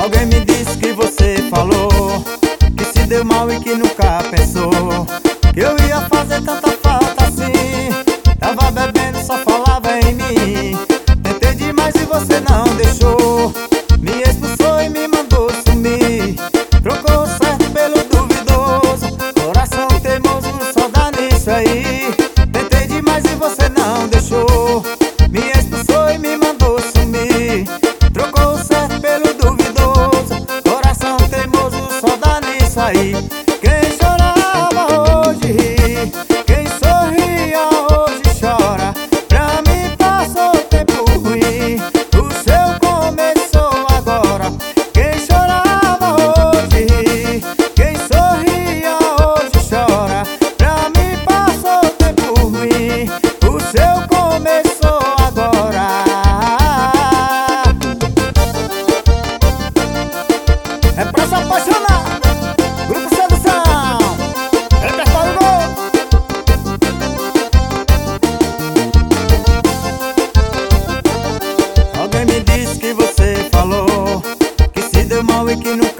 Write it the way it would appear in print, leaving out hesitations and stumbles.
Alguém me disse que você falou que se deu mal e que nunca pensou que eu ia fazer tanta falta assim. Tava bebendo, só falava em mim. Tentei demais e você não deixou. Me expulsou e me mandou sumir. Trocou o certo pelo duvidoso. Coração teimoso, só dá nisso aí. Tentei demais e você não deixou. Me expulsou e me mandou sumir. Trocou o certo pelo duvidoso. Coração teimoso, só dá nisso aí. Quem chorava hoje ri, quem sorria hoje chora. Pra mim passou tempo ruim, o seu começou agora. Quem chorava hoje ri, quem sorria hoje chora. Pra mim passou tempo ruim, o seu começou agora. É pra se apaixonar. Grupo Sedução, repertório novo. Alguém me disse que você falou que se deu mal e que nunca